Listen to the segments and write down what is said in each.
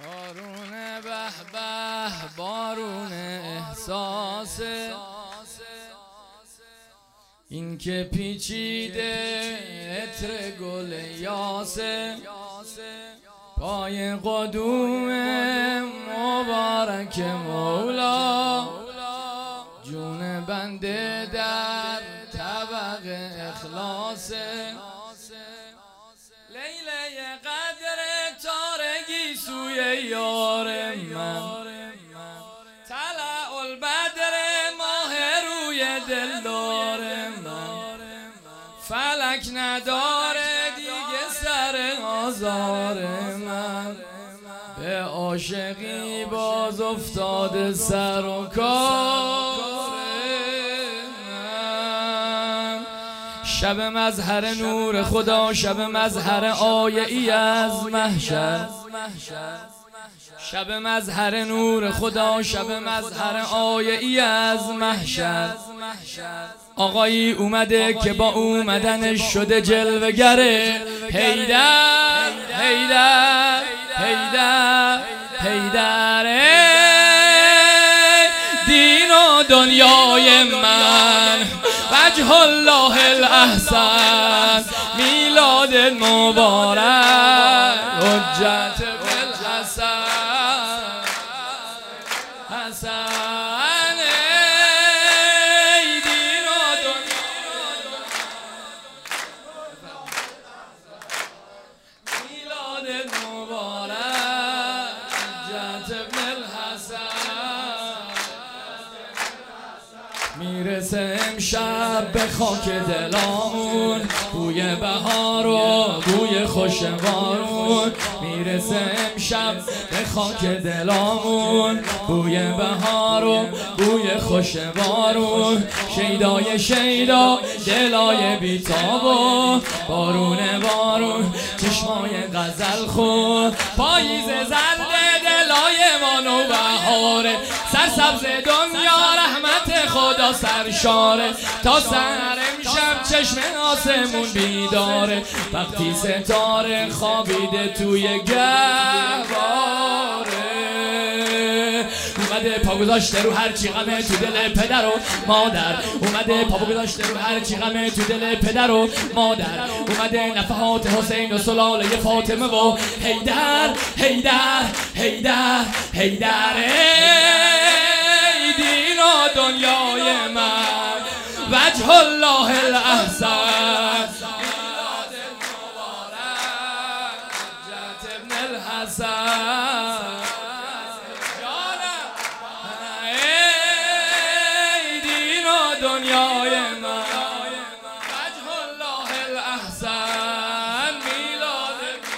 بارون به به بارون احساس این که پیچیده عطر گل یاسه پای قدوم مبارک مولا جون بنده در طبق اخلاص لیله قدر تارگی سوی یار من طلع البدر ماه روی دلدار من فلک نداره دیگه سر آزار من به عاشقی باز افتاده سر و کار شب مظهر نور خدا شب مظهر آیه ای از محشر شب مظهر نور خدا شب مظهر آیه ای از محشر آقایی اومده که با اومدنش شده جلوه‌گره حیدر حیدر حیدر حیدر دین و دنیای من وجه الله الاحسن میلاد مبارک حجت بالحسن حسن دین و دنیا میلاد مبارک حجت بالحسن میرسه امشب به خاک دلامون بوی بهار و بوی خوش بارون میرسه امشب به خاک دلامون بوی بهار و بوی خوش بارون شیدای شیدا دلای بیتاب و بارون بارون چشمای غزل خود پاییز زرد دلای ما نوبهاره سرسبز دنیا رحمت خدا سرشاره تا سحر امشب چشم آسمون بیداره وقتی ستاره خوابیده توی گهواره اومده پا گذاشته رو هر چی غمه تو دل پدر و مادر اومده پا گذاشته رو هر چی غمه تو دل پدر و مادر اومده نفحات حسین و سلاله فاطمه و حیدر حیدر حیدر حیدر دین و دنیای من وجه الله الاحسن میلاد مبارک حجت ابن الحسن دین و دنیای من وجه الله الاحسن میلاد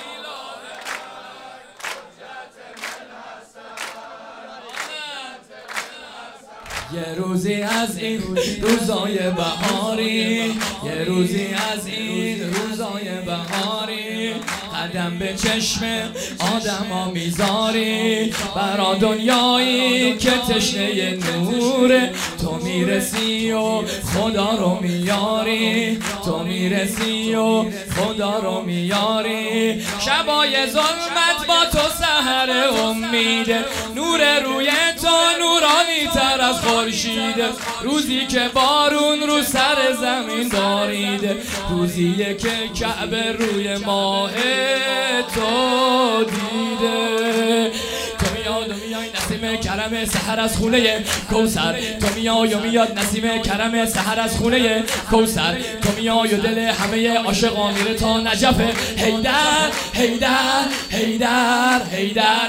یه روزی از این روزای بهاری یه روزی از این روزای بهاری قدم به چشم آدم ها میذاری برا دنیایی که تشنه نوره تو میرسی و خدا رو میاری تو میرسی و خدا رو میاری شبای ظلمت با تو سحر امیده نور روی تو نورانی تر از خورشیده روزی که بارون رو سر زمین باریده روزیه که کعبه روی ماه تو دیده تو میاد و میای نسیم کرم سحر از خونه کوثر تو میای و میاد نسیم کرم سحر از خونه کوثر تو میای و دل همه عاشقا میره تا نجف حیدر حیدر حیدر حیدر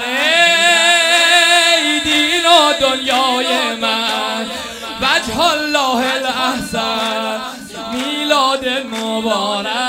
ای دین و دنیای من وجه الله الاحسن میلاد مبارک